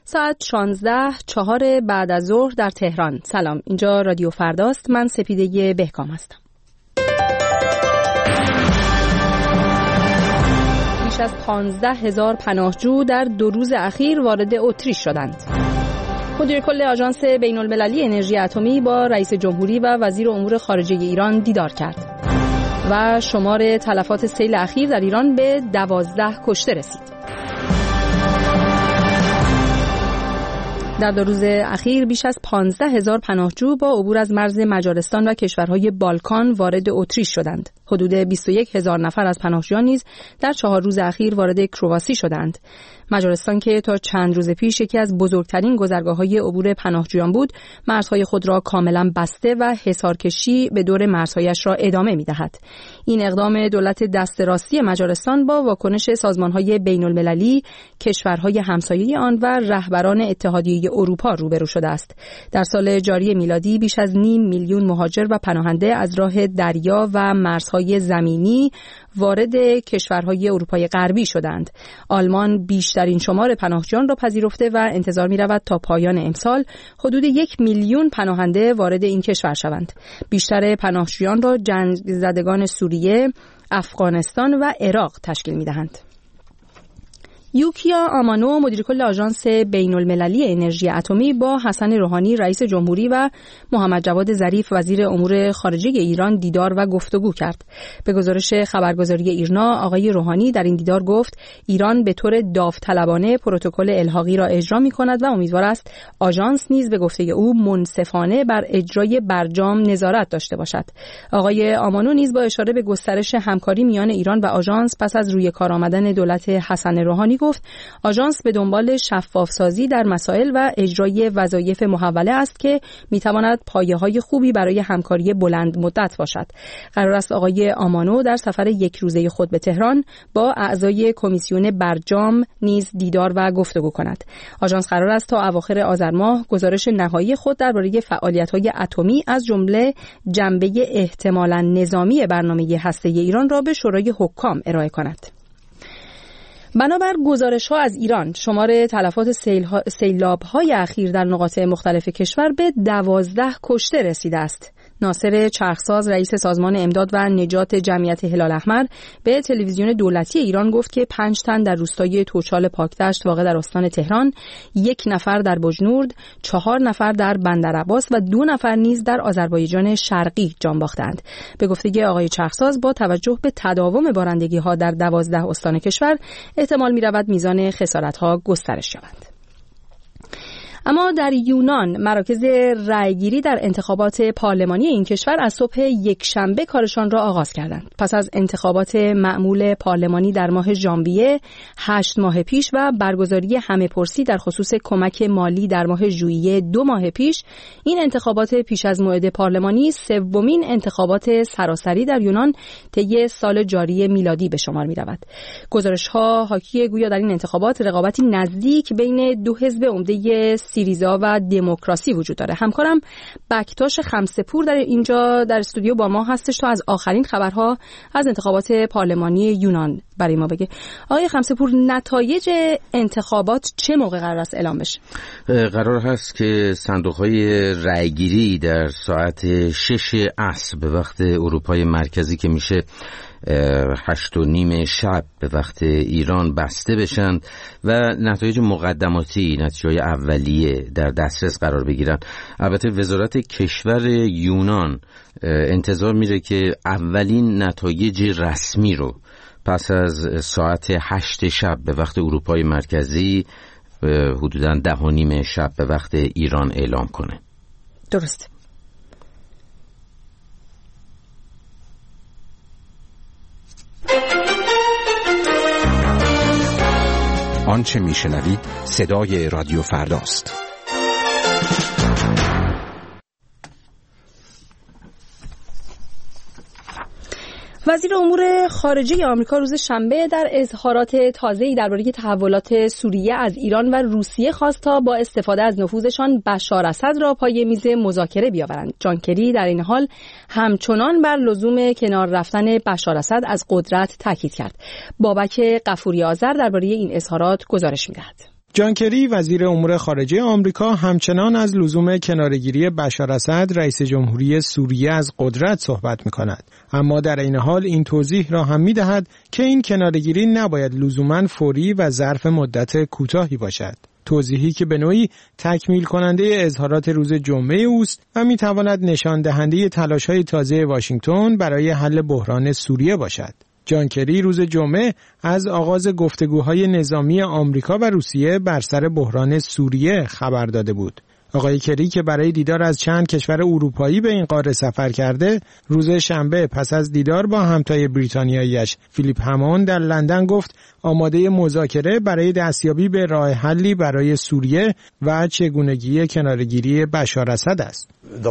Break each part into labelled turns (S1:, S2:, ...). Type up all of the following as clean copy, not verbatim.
S1: ساعت 16:04 بعد از ظهر در تهران. سلام، اینجا رادیو فرداست. من سپیده بهکام هستم. بیش از 15,000 پناهجو در 2 روز اخیر وارد اتریش شدند. مدیر کل آژانس بین‌المللی انرژی اتمی با رئیس جمهوری و وزیر امور خارجه ایران دیدار کرد. و شمار تلفات سیل اخیر در ایران به 12 کشته رسید. در 2 روز اخیر بیش از 15,000 پناهجو با عبور از مرز مجارستان و کشورهای بالکان وارد اتریش شدند. حدود 21,000 نفر از پناهجویان نیز در 4 روز اخیر وارد کرواسی شدند. مجارستان که تا چند روز پیش یکی از بزرگترین گذرگاه‌های عبور پناهجویان بود، مرزهای خود را کاملا بسته و حصارکشی به دور مرزهایش را ادامه می‌دهد. این اقدام دولت دست راستی مجارستان با واکنش سازمان‌های بین‌المللی، کشورهای همسایه آن و رهبران اتحادیه اروپا روبرو شده است. در سال جاری میلادی بیش از 500,000 مهاجر و پناهنده از راه دریا و مرزهای زمینی وارد کشورهای اروپای غربی شدند. آلمان بیشترین شمار پناهجویان را پذیرفته و انتظار می‌رود تا پایان امسال حدود 1,000,000 پناهنده وارد این کشور شوند. بیشتر پناهجویان را جنگ زدگان سوریه، افغانستان و عراق تشکیل می‌دهند. یوکیا آمانو مدیر کل آژانس بین‌المللی انرژی اتمی با حسن روحانی رئیس جمهوری و محمد جواد ظریف وزیر امور خارجه ایران دیدار و گفتگو کرد. به گزارش خبرگزاری ایرنا، آقای روحانی در این دیدار گفت ایران به طور داوطلبانه پروتکل الحاقی را اجرا می‌کند و امیدوار است آژانس نیز به گفته او منصفانه بر اجرای برجام نظارت داشته باشد. آقای آمانو نیز با اشاره به گسترش همکاری میان ایران و آژانس پس از روی کار آمدن دولت حسن روحانی گفت آژانس به دنبال شفافسازی در مسائل و اجرای وظایف محوله است که میتواند پایه‌های خوبی برای همکاری بلند مدت باشد. قرار است آقای آمانو در سفر 1 روزه خود به تهران با اعضای کمیسیون برجام نیز دیدار و گفتگو کند. آژانس قرار است تا اواخر آذر ماه گزارش نهایی خود درباره فعالیت‌های اتمی از جمله جنبه احتمالاً نظامی برنامه هسته‌ای ایران را به شورای حکام ارائه کند. بنابر گزارش‌ها از ایران، شمار تلفات سیلاب‌های اخیر در نقاط مختلف کشور به 12 کشته رسیده است. ناصر چرخساز رئیس سازمان امداد و نجات جمعیت هلال احمر به تلویزیون دولتی ایران گفت که 5 تن در روستای توچال پاکدشت واقع در استان تهران، 1 نفر در بجنورد، 4 نفر در بندرعباس و 2 نفر نیز در آذربایجان شرقی جان باختند. به گفته آقای چرخساز با توجه به تداوم بارندگی‌ها در 12 استان کشور احتمال می‌رود میزان خسارت‌ها گسترش یابد. اما در یونان مراکز رأیگیری در انتخابات پارلمانی این کشور از صبح یکشنبه کارشان را آغاز کردند. پس از انتخابات معمول پارلمانی در ماه ژانویه 8 ماه پیش و برگزاری همه‌پرسی در خصوص کمک مالی در ماه ژوئیه 2 ماه پیش، این انتخابات پیش از موعد پارلمانی 3مین انتخابات سراسری در یونان طی سال جاری میلادی به شمار می‌رود. گزارش‌ها حاکی گویا در این انتخابات رقابتی نزدیک بین 2 حزب عمده سیریزا و دموکراسی وجود داره. همکارم بکتاش خمسه‌پور در اینجا در استودیو با ما هستش تا از آخرین خبرها از انتخابات پارلمانی یونان برای ما بگه. آقای خمسه‌پور، نتایج انتخابات چه موقع قرار است اعلام بشه؟
S2: قرار هست که صندوق‌های رأیگیری در ساعت 6 عصر به وقت اروپای مرکزی که میشه 8:30 شب به وقت ایران بسته بشن و نتایج مقدماتی، نتیجه‌های اولیه در دسترس قرار بگیرن. البته وزارت کشور یونان انتظار میره که اولین نتایج رسمی رو پس از ساعت 8 شب به وقت اروپای مرکزی حدوداً 10:30 شب به وقت ایران اعلام کنه.
S1: درست.
S3: آنچه میشنوید صدای رادیو فرداست.
S1: وزیر امور خارجه آمریکا روز شنبه در اظهارات تازه‌ای درباره تحولات سوریه از ایران و روسیه خواست تا با استفاده از نفوذشان بشار اسد را پای میز مذاکره بیاورند. جان کری در این حال همچنان بر لزوم کنار رفتن بشار اسد از قدرت تاکید کرد. بابک غفوری آذر درباره این اظهارات گزارش می‌دهد.
S4: جان کری وزیر امور خارجه آمریکا همچنان از لزوم کناره‌گیری بشار اسد رئیس جمهوری سوریه از قدرت صحبت می‌کند، اما در این حال این توضیح را هم می‌دهد که این کناره‌گیری نباید لزوماً فوری و ظرف مدت کوتاهی باشد. توضیحی که به نوعی تکمیل کننده اظهارات روز جمعه اوست و می‌تواند نشان دهنده تلاش‌های تازه واشنگتن برای حل بحران سوریه باشد. جان کری روز جمعه از آغاز گفتگوهای نظامی آمریکا و روسیه بر سر بحران سوریه خبر داده بود. آقای کری که برای دیدار از چند کشور اروپایی به این قاره سفر کرده، روز شنبه پس از دیدار با همتای بریتانیایی‌اش فیلیپ هموند در لندن گفت آماده مذاکره برای دستیابی به راه حلی برای سوریه و چگونگی کناره‌گیری بشار اسد است.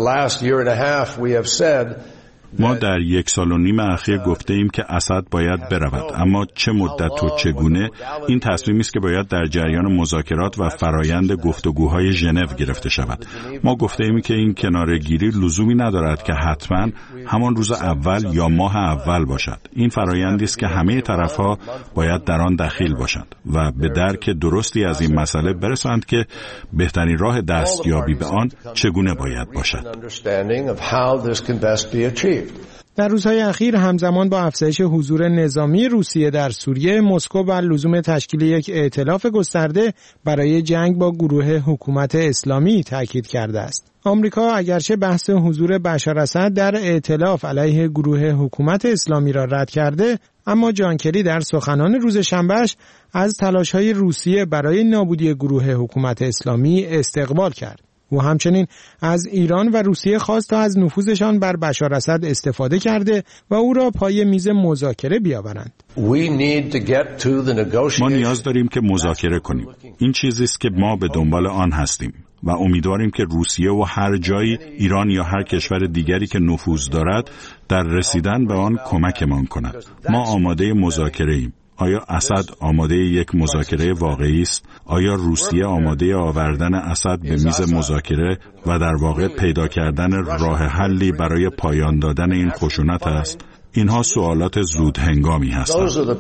S5: ما در 1.5 سال اخیر گفته ایم که اسد باید برود، اما چه مدت و چگونه، این تصمیمی است که باید در جریان مذاکرات و فرایند گفتگوهای ژنو گرفته شود. ما گفته ایم که این کناره‌گیری لزومی ندارد که حتما همان روز اول یا ماه اول باشد. این فرایندی است که همه طرف‌ها باید در آن دخیل باشند و به درک درستی از این مسئله برسند که بهترین راه دستیابی به آن چگونه باید باشد.
S4: در روزهای اخیر همزمان با افزایش حضور نظامی روسیه در سوریه، مسکو بر لزوم تشکیل یک ائتلاف گسترده برای جنگ با گروه حکومت اسلامی تاکید کرده است. آمریکا اگرچه بحث حضور بشار اسد در ائتلاف علیه گروه حکومت اسلامی را رد کرده، اما جان کری در سخنان روز شنبهش از تلاش‌های روسیه برای نابودی گروه حکومت اسلامی استقبال کرد. او همچنین از ایران و روسیه خواست تا از نفوذشان بر بشار اسد استفاده کرده و او را پای میز مذاکره بیاورند.
S5: ما نیاز داریم که مذاکره کنیم. این چیزی است که ما به دنبال آن هستیم و امیدواریم که روسیه و هر جایی، ایران یا هر کشور دیگری که نفوذ دارد، در رسیدن به آن کمکمان کند. ما آماده مذاکره ایم. آیا اسد آماده یک مذاکره واقعی است؟ آیا روسیه آماده آوردن اسد به میز مذاکره و در واقع پیدا کردن راه حلی برای پایان دادن این خشونت است؟ اینها سوالات زود هنگامی هستند.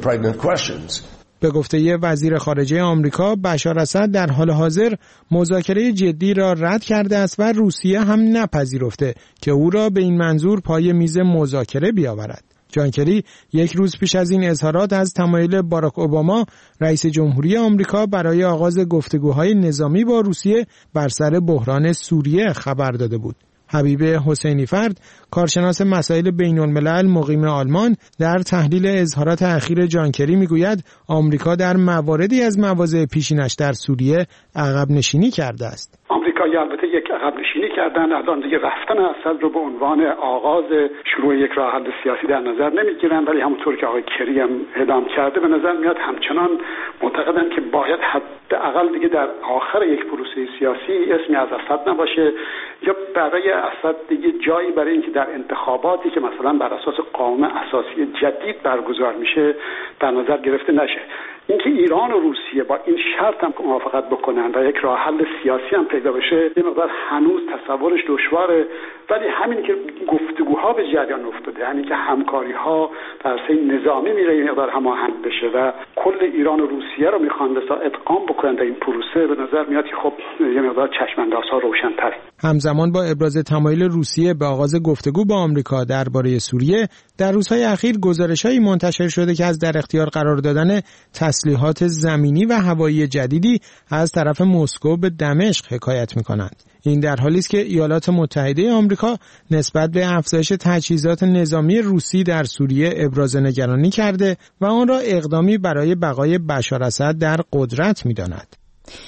S4: به گفته وزیر خارجه آمریکا، بشار اسد در حال حاضر مذاکره جدی را رد کرده است و روسیه هم نپذیرفته که او را به این منظور پای میز مذاکره بیاورد. جان کری یک روز پیش از این اظهارات از تمایل باراک اوباما رئیس جمهوری آمریکا برای آغاز گفتگوهای نظامی با روسیه بر سر بحران سوریه خبر داده بود. حبیب حسینی فرد، کارشناس مسائل بین الملل مقیم آلمان، در تحلیل اظهارات اخیر جان کری میگوید آمریکا در مواردی از مواضع پیشینش در سوریه عقب نشینی کرده است.
S6: آمریکایی البته یک عقب نشینی کردن، الان دیگه رفتن اسد رو به عنوان آغاز شروع یک راه حل سیاسی در نظر نمیگیرن، ولی همونطور که آقای کری هم اعلام کرده به نظر میاد همچنان معتقدن که باید حداقل دیگه در آخر یک پروسه سیاسی اسمی از اسد نباشه یا برای اسد دیگه جایی برای اینکه در انتخاباتی که مثلا بر اساس قانون اساسی جدید برگزار میشه در نظر گرفته نشه. اینکه ایران و روسیه با این شرط هم موافقت بکنن و یک راه حل سیاسی هم پیدا بشه یه مقدار هنوز تصورش دشواره، ولی همین که گفتگوها به جریان افتاده، همین که همکاری‌ها در عرصه نظامی میره یه مقدار هماهنگ بشه و کل ایران و روسیه رو میخوان ادغام بکنن در این پروسه، به نظر میاد که خب یه مقدار چشم‌اندازها روشن‌تر.
S4: همزمان با ابراز تمایل روسیه به آغاز گفتگو با آمریکا درباره سوریه، در روزهای اخیر گزارش‌هایی منتشر شده که از در اختیار قرار دادن تسلیحات زمینی و هوایی جدیدی از طرف مسکو به دمشق حکایت می‌کنند. این در حالی است که ایالات متحده آمریکا نسبت به افزایش تجهیزات نظامی روسی در سوریه ابراز نگرانی کرده و آن را اقدامی برای بقای بشار اسد در قدرت می‌داند.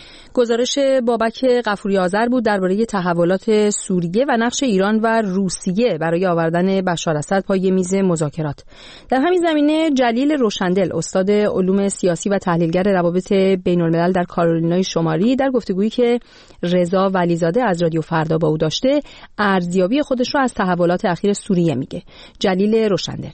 S1: گزارش بابک غفوری آذر بود درباره تحولات سوریه و نقش ایران و روسیه برای آوردن بشار اسد پای میز مذاکرات. در همین زمینه جلیل روشندل، استاد علوم سیاسی و تحلیلگر روابط بین الملل در کارولینای شمالی، در گفتگویی که رضا ولیزاده از رادیو فردا با او داشته، ارزیابی خودش را از تحولات اخیر سوریه میگه. جلیل روشندل: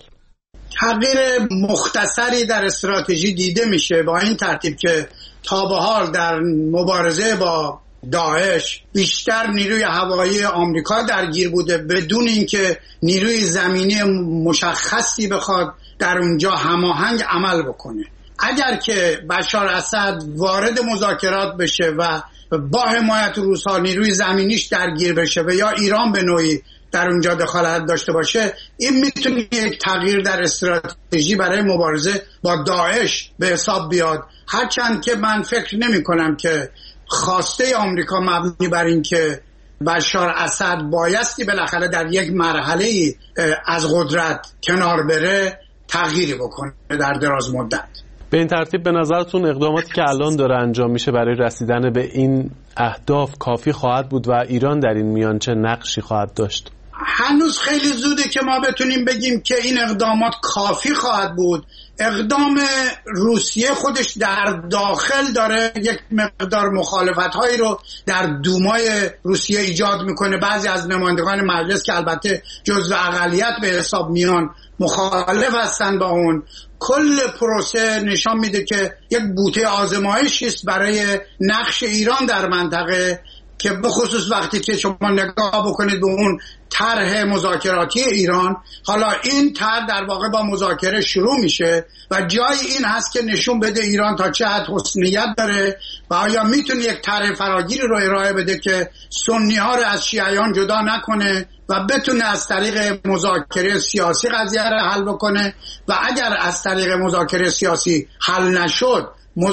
S7: تغییر مختصری در استراتژی دیده میشه با این ترتیب که تا به حال در مبارزه با داعش بیشتر نیروی هوایی آمریکا درگیر بوده بدون اینکه نیروی زمینی مشخصی بخواد در اونجا هماهنگ عمل بکنه. اگر که بشار اسد وارد مذاکرات بشه و با حمایت روس‌ها نیروی زمینیش درگیر بشه و یا ایران به نوعی در اونجا دخالت داشته باشه، این میتونه یک تغییر در استراتژی برای مبارزه با داعش به حساب بیاد. هرچند که من فکر نمی کنم که خواسته آمریکا مبنی بر این که بشار اسد بایستی بالاخره در یک مرحله از قدرت کنار بره تغییری بکنه در دراز مدت.
S8: به این ترتیب به نظرتون اقداماتی که الان داره انجام میشه برای رسیدن به این اهداف کافی خواهد بود و ایران در این میان چه نقشی خواهد داشت؟
S7: هنوز خیلی زوده که ما بتونیم بگیم که این اقدامات کافی خواهد بود. اقدام روسیه خودش در داخل داره یک مقدار مخالفت‌هایی رو در دومای روسیه ایجاد میکنه. بعضی از نمایندگان مجلس که البته جزو اقلیت به حساب میان مخالف هستن با اون. کل پروسه نشان میده که یک بوته آزمایشی است برای نقش ایران در منطقه، که به خصوص وقتی که شما نگاه بکنید به اون طرح مذاکراتی ایران، حالا این طرح در واقع با مذاکره شروع میشه و جای این هست که نشون بده ایران تا چه حد حسن نیت داره و آیا میتونه یک طرح فراگیری رو ارائه بده که سنی ها رو از شیعیان جدا نکنه و بتونه از طریق مذاکره سیاسی قضیه رو حل بکنه و اگر از طریق مذاکره سیاسی حل نشد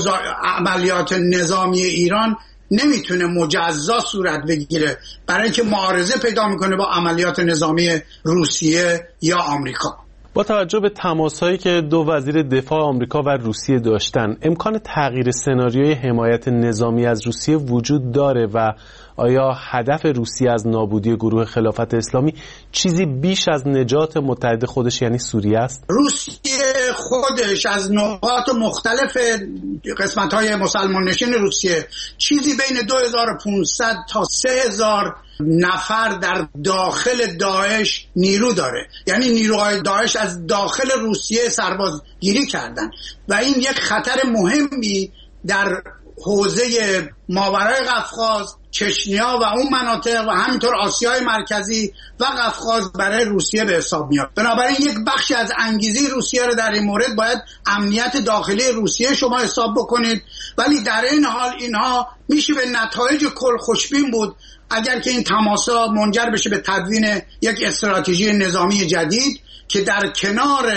S7: عملیات نظامی ایران نمیتونه مجزا صورت بگیره برای اینکه معارضه پیدا میکنه با عملیات نظامی روسیه یا آمریکا.
S8: با توجه به تماس‌هایی که دو وزیر دفاع آمریکا و روسیه داشتن، امکان تغییر سناریوی حمایت نظامی از روسیه وجود داره و آیا هدف روسیه از نابودی گروه خلافت اسلامی چیزی بیش از نجات متحد خودش یعنی سوریه است؟
S7: روسیه خودش از نقاط مختلف قسمت‌های مسلمان نشین روسیه چیزی بین 2500 تا 3000 نفر در داخل داعش نیرو داره. یعنی نیروهای داعش از داخل روسیه سربازگیری کردن و این یک خطر مهمی در حوزه ماورای قفقاز، چچنیا و اون مناطق و همینطور آسیای مرکزی و قفقاز برای روسیه به حساب میاد. بنابراین یک بخشی از انگیزه روسیه رو در این مورد باید امنیت داخلی روسیه شما حساب بکنید، ولی در این حال اینها میشه به نتایج کل خوشبین بود اگر که این تماسا منجر بشه به تدوین یک استراتژی نظامی جدید که در کنار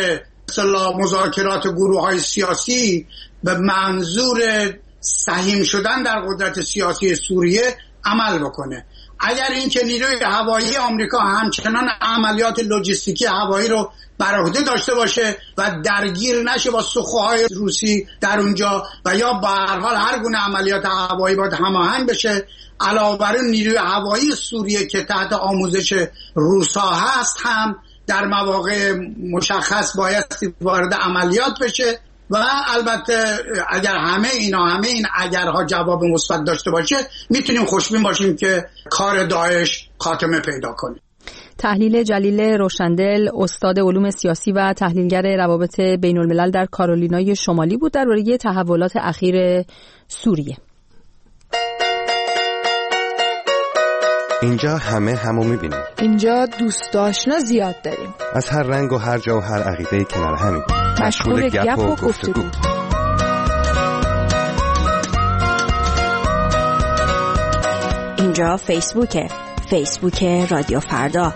S7: مذاکرات گروه‌های سیاسی به منظور سهیم شدن در قدرت سیاسی سوریه عمل بکنه. اگر این که نیروی هوایی آمریکا همچنان عملیات لوجستیکی هوایی رو بر عهده داشته باشه و درگیر نشه با سخوهای روسی در اونجا و یا به هر حال هر گونه عملیات هوایی باید هماهنگ بشه، علاوه بر نیروی هوایی سوریه که تحت آموزش روسا هست هم در مواقع مشخص باید وارد عملیات بشه و البته اگر همه این اگرها جواب مثبت داشته باشه میتونیم خوشبین باشیم که کار داعش خاتمه پیدا کنه.
S1: تحلیل جلیل روشندل، استاد علوم سیاسی و تحلیلگر روابط بین الملل در کارولینای شمالی بود درباره تحولات اخیر سوریه.
S9: اینجا همه همو میبینیم.
S10: اینجا دوست آشنا زیاد داریم.
S9: از هر رنگ و هر جا و هر عقیده کنار همیم.
S10: مشغول گپ و گفتگو.
S11: اینجا فیسبوک رادیو فردا.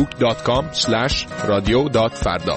S3: facebook.com/radio.farda.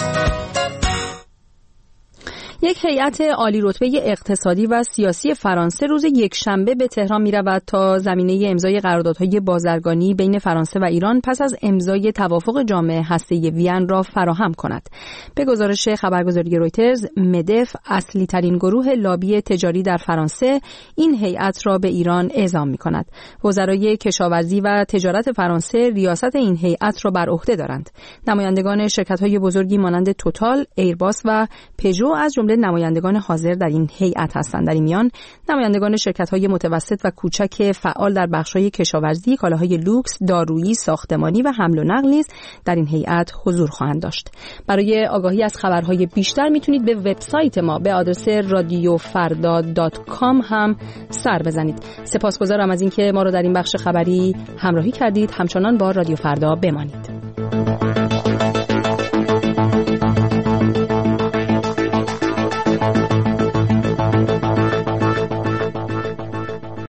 S1: یک هیئت عالی رتبه اقتصادی و سیاسی فرانسه روز یکشنبه به تهران می رود تا زمینه امضای قراردادهای بازرگانی بین فرانسه و ایران پس از امضای توافق جامع هسته‌ای وین را فراهم کند. به گزارش خبرگزاری رویترز، مدف، اصلی ترین گروه لابی تجاری در فرانسه، این هیئت را به ایران اعزام می کند. وزرای کشاورزی و تجارت فرانسه ریاست این هیئت را بر عهده دارند. نمایندگان شرکت‌های بزرگی مانند توتال، ایرباس و پژو از جمله نمایندگان حاضر در این هیئت هستند. در این میان نمایندگان شرکت‌های متوسط و کوچک فعال در بخش‌های کشاورزی، کالاهای لوکس، دارویی، ساختمانی و حمل و نقل نیز در این هیئت حضور خواهند داشت. برای آگاهی از خبرهای بیشتر میتونید به وبسایت ما به آدرس radiofarda.com هم سر بزنید. سپاسگزارم از اینکه ما رو در این بخش خبری همراهی کردید. همچنان با رادیو فردا بمانید.